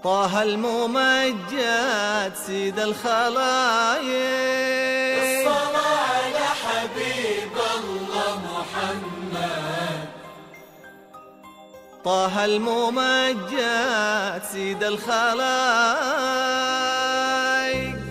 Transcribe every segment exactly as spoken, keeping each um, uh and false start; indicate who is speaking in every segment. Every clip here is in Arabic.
Speaker 1: طه الممجد سيد الخلايق،
Speaker 2: الصلاة على حبيب الله محمد.
Speaker 1: طه الممجد سيد الخلايق،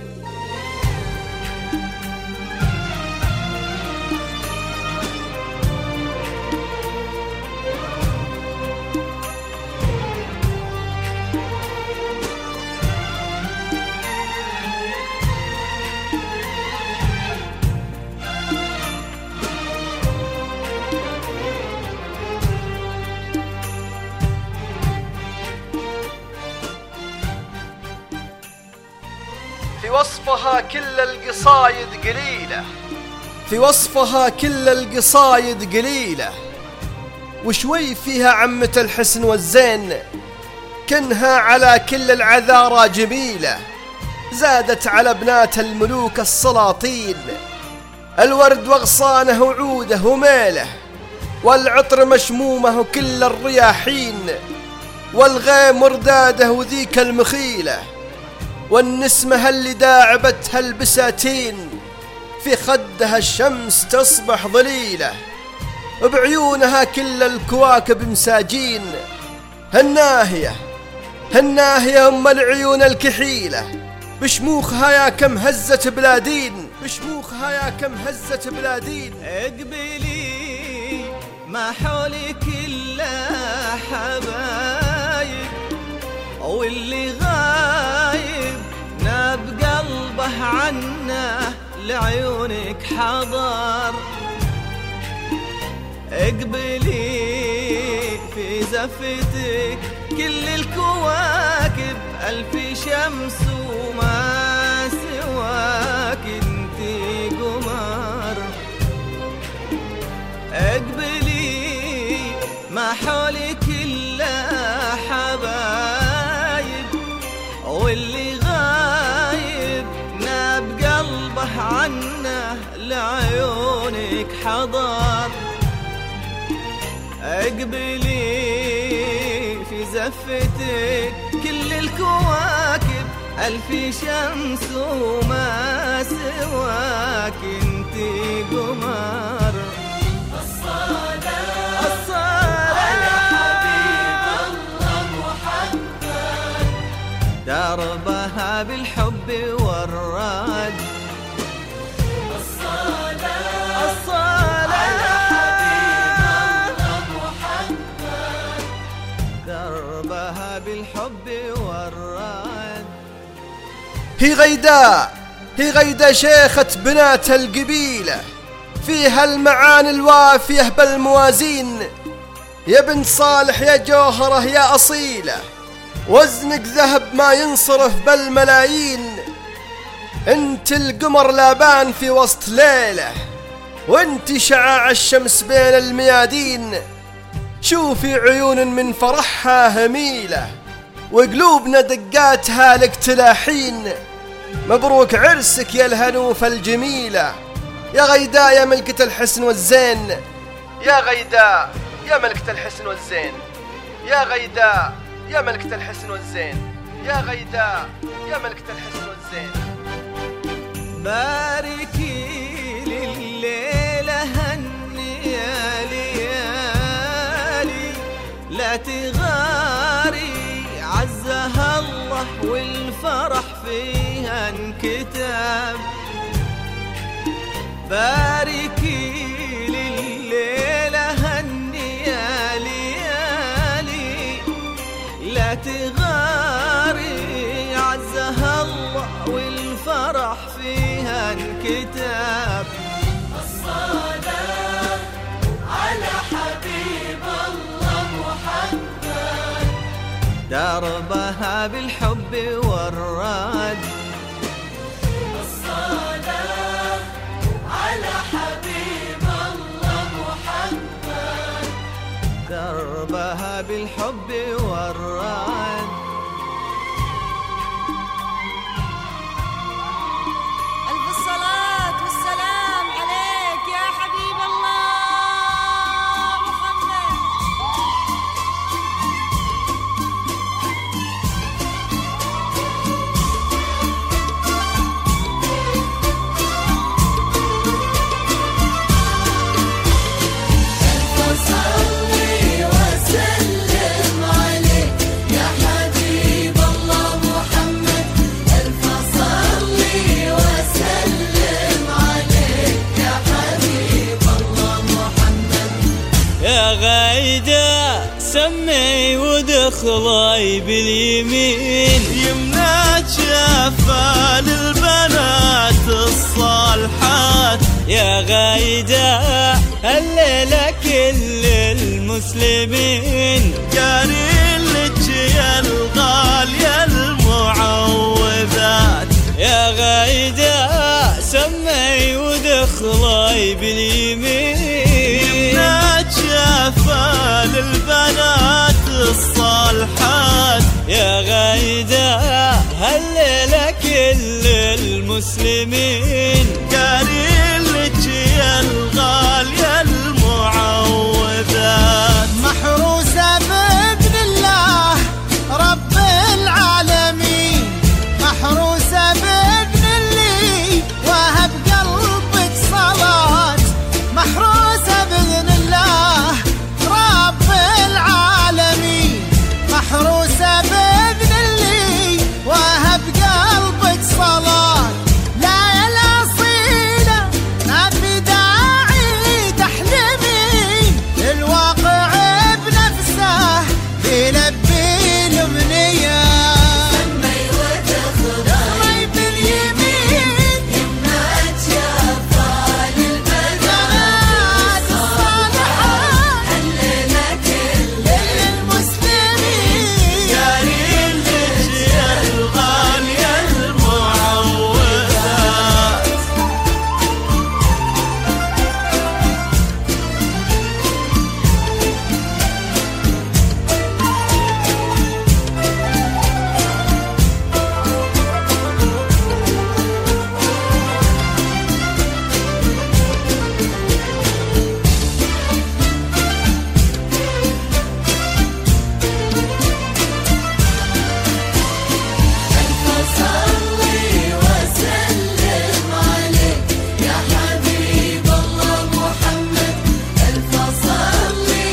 Speaker 3: في وصفها كل القصايد قليلة، في وصفها كل القصايد قليلة، وشوي فيها عمة الحسن والزين، كنها على كل العذارى جميلة، زادت على بنات الملوك السلاطين، الورد وغصانه وعوده وميله، والعطر مشمومه كل الرياحين، والغيم ورداده وذيك المخيله، والنسمة اللي داعبتها البساتين، في خدها الشمس تصبح ظليلة، وبعيونها كل الكواكب مساجين، هالناهية هالناهية أم العيون الكحيلة، بشموخها يا كم هزت بلادين، بشموخها يا كم هزت بلادين.
Speaker 1: اقبلي ما حولك إلا حبايب، واللي غايب ناب قلبه عنه لعيونك حضر، اقبلي في زفتك كل الكواكب، ألف شمس وما سواك انتي قمر، اقبلي ما حولك إلا حبايب، واللي غايب ناب قلبه عنه لعيونك حضر، اقبلي في زفتك كل الكواكب، ألف شمس وما سواك انتي قمر.
Speaker 2: الصلاة
Speaker 1: الصلاة
Speaker 2: على حبيب الله محمد،
Speaker 1: دربها بالحب والراد،
Speaker 2: الصلاة
Speaker 1: الصلاة
Speaker 2: على حبيب الله محمد،
Speaker 1: دربها بالحب والراد.
Speaker 3: هي غيداء هي غيداء شيخة بنات القبيلة، فيها المعاني الوافية بالموازين، يا بنت صالح يا جوهرة يا أصيلة، وزنك ذهب ما ينصرف بالملايين، انت القمر لابان في وسط ليلة، وانت شعاع الشمس بين الميادين، شوفي عيون من فرحها هميلة، وقلوبنا دقاتها لك تلاحين، مبروك عرسك يا الهنوف الجميلة، يا غيداء يا ملكة الحسن والزين، يا غيداء يا ملكة الحسن والزين، يا غيداء يا ملكة الحسن والزين، يا غيداء يا ملكة الحسن والزين.
Speaker 1: باركي لليلة هني يا ليالي، لا تغاري عزها الله والفرح فيها انكتب، باركي لليلة هني يا ليالي، لا تغاري عزها الله والفرح فيها انكتب.
Speaker 2: الصلاة على حبيب الله محمد،
Speaker 1: دربها بالحب والراد،
Speaker 2: الصلاة على حبيب الله محمد،
Speaker 1: دربها بالحب والراد.
Speaker 4: ألف الصلاة والسلام عليك يا حبيب الله محمد.
Speaker 5: سمي ودخلي باليمين.
Speaker 1: يمنى شافة للبنات الصالحات
Speaker 5: يا غايدة الليلة كل المسلمين.
Speaker 1: قارين لك يا الغالية المعوذات
Speaker 5: يا غايدة سمي ودخلي باليمين.
Speaker 1: يمنى شافة للبنات الصالحات
Speaker 5: يا غايدة هالليلة كل المسلمين.
Speaker 1: قارين لك يا الغالية المعوذات
Speaker 2: محروسة بإذن الله رب العالمين. محروسة بإذن اللي وهب قلبك صلاة. محروسة بإذن الله رب العالمين. محروسة بإذن اللي وهب قلبك صلاة. لا يا الأصيلة ما في داعي تحلمين. الواقع بنفسه يلبي الأمنية. سمي ودخلي باليمين. يمنى شافة للبنات الصالحات الليلة كل المسلمين.
Speaker 1: قارين لك يا الغالية المعوذات
Speaker 2: صلي وسلم عليك يا حبيب الله محمد. ألف صلي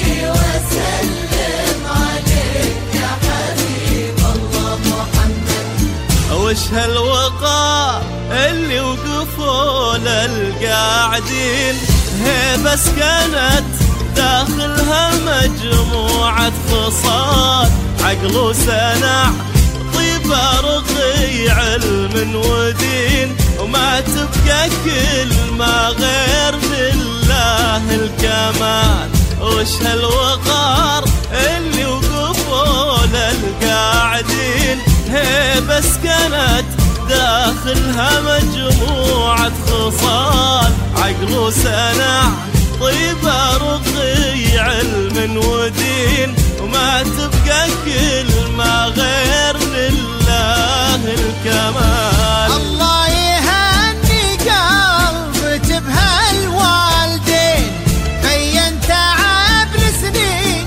Speaker 2: وسلم عليك يا حبيب الله محمد.
Speaker 1: وش هالوقار اللي وقفوا للقاعدين. هيبة سكنت داخلها مجموعة خصال. عقل وسنع طيبة رقي علم ودين. وما تبقى كلمة غير لله الكمال. وش هالوقار اللي وقفوا للقاعدين. هيبة سكنت داخلها مجموعة خصال. عقل وسنع طيبة رقي علم ودين. وما تبقى كلمة غير لله الكمال.
Speaker 2: الله يهني قلبك بهالوالدين. بين تعب لسنين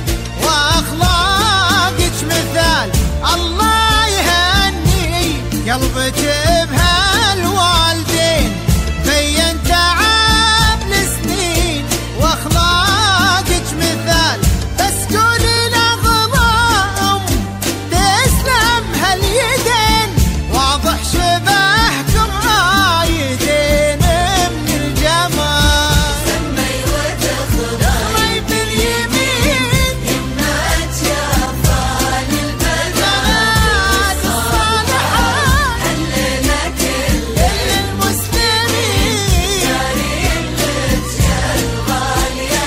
Speaker 2: واخلاقك مثال. الله يهني قلبك بهالوالدين. بين تعب لسنين واخلاقك مثال. بس قولي لغضاهم تسلم هاليدين. واضح شبهكم عايدين من الجمال. سمي ودخلي باليمين. يمنى شافة للبنات الصالحات الليلة كل المسلمين. قارين لك يا الغالية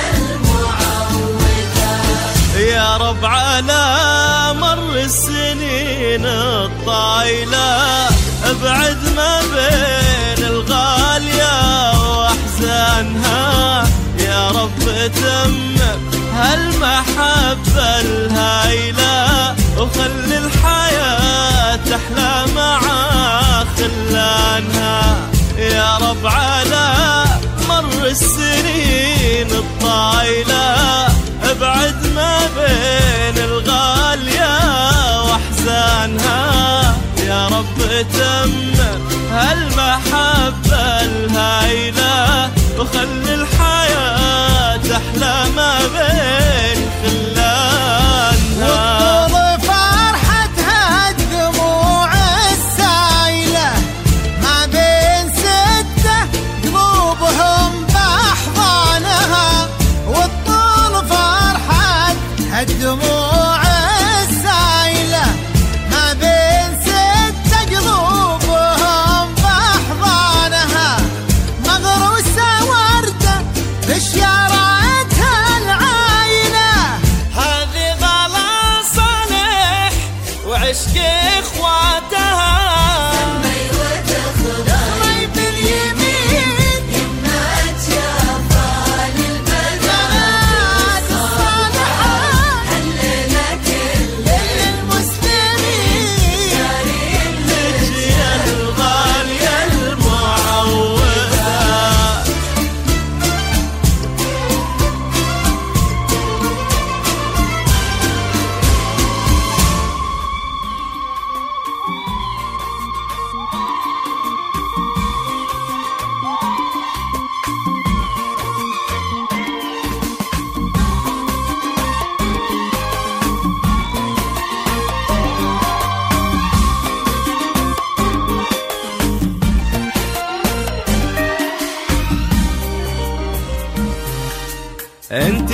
Speaker 2: المعوذات.
Speaker 1: يا رب على مر السنين الطايلة ابعد ما بين الغالية واحزانها. يا رب تمم هالمحبة الهايلة. وخلي الحياة تحلى مع خلانها. يا رب على مر السنين الطايلة ابعد ما بين الغالية واحزانها. يا رب تمم هالمحبة الهايلة. وخلي الحياة تحلى ما بين خلانها.
Speaker 2: والطول فرحتها الدموع السايلة. ما بين ستة قلوبهم بأحضانها. والطول فرحتها الدموع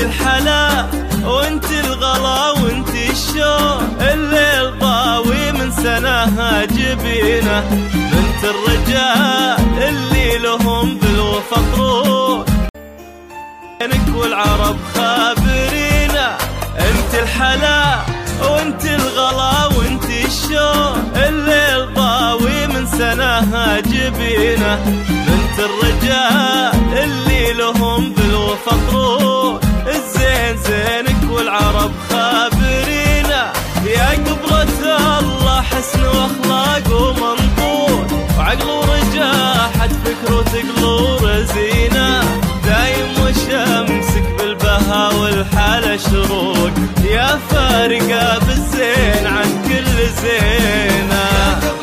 Speaker 1: الحلا وانت الغلا وانت الشوق، الليل ضاوي من سناها جبينه، بنت الرجال اللي لهم بالوفا طروح، انك والعرب خابرينا. انت الحلا وانت الغلا وانت الشوق، الليل ضاوي من سناها جبينه، بنت الرجال اللي لهم بالوفا طروح، الزين زينك والعرب خابرينا. يا قبلة الله حسن واخلاق ومنطور، وعقل ورجاحة فكر وثقل ورزينة، دايم وشمسك بالبها والحالة شروق، يا فارقة بالزين عن كل زينة.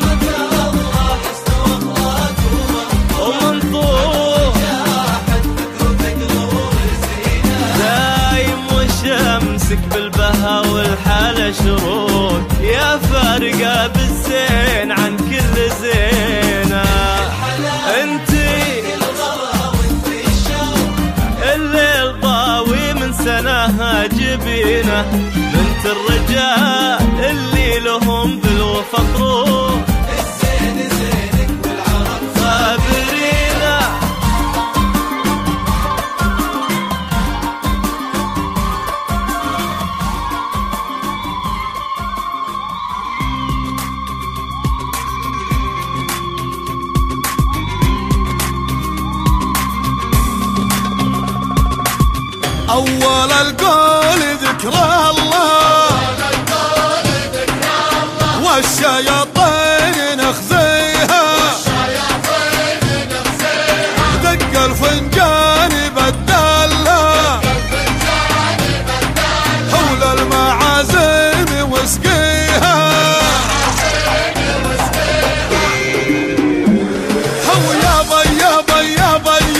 Speaker 1: ومنطور دايم وشمسك بالبها والحالة شروق، يا فارقة بالزين عن كل زينة. انتي الليل ضاوي من سناها جبينه، بنت الرجال اللي لهم بالوفا طروح، الزين زينك والعرب خابرينا.
Speaker 6: أول القول ذكر الله، والشياطين نخزيها، دق الفنجان بدلها، حول المعازيم واسقيها، هو يا بي يا بي يا بي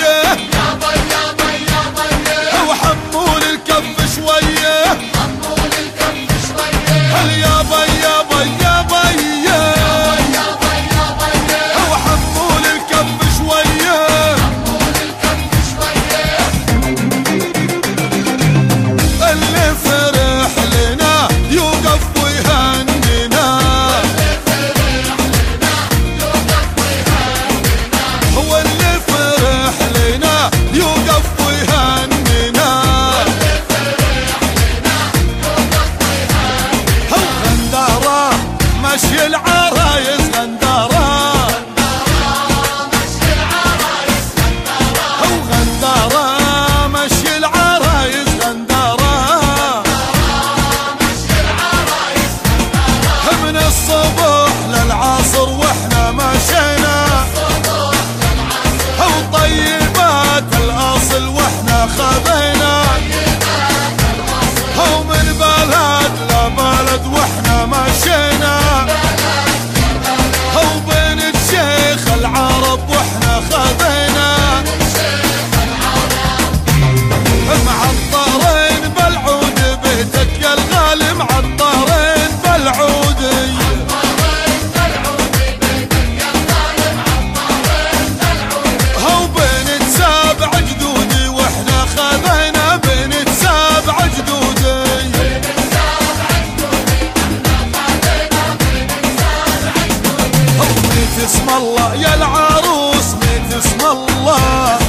Speaker 6: اسم الله يا العروس، ميت اسم الله،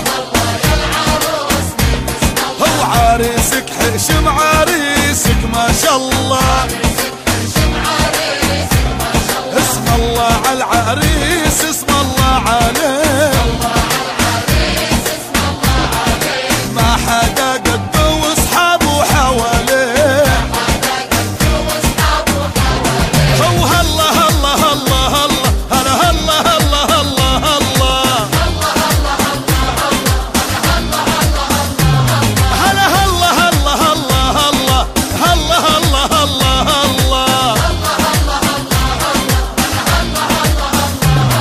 Speaker 6: هو عريسك حشم عريسك ما شاء الله، اسم الله على العريس، اسم الله عليه، ما حدا قده واصحابه حواليه، هو هلا هلا هلا هلا هلا هلا هلا هلا هلا هلا هلا هلا هلا هلا هلا هلا هلا هلا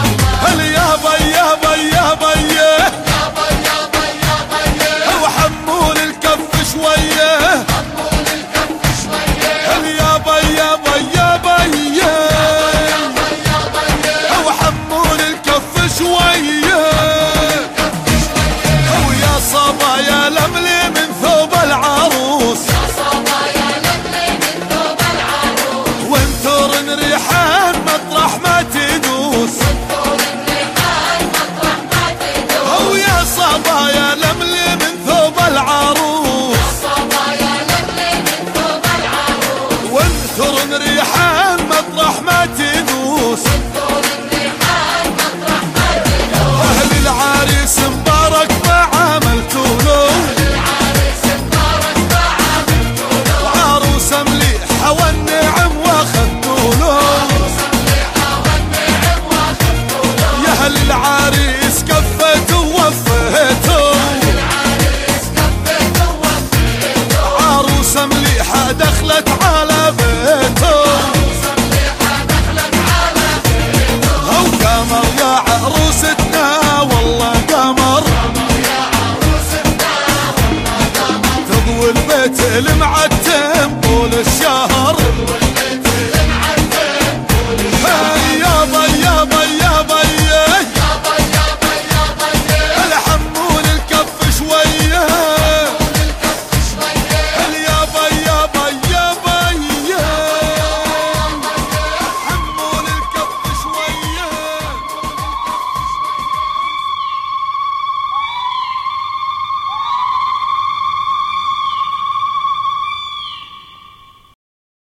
Speaker 6: المعتل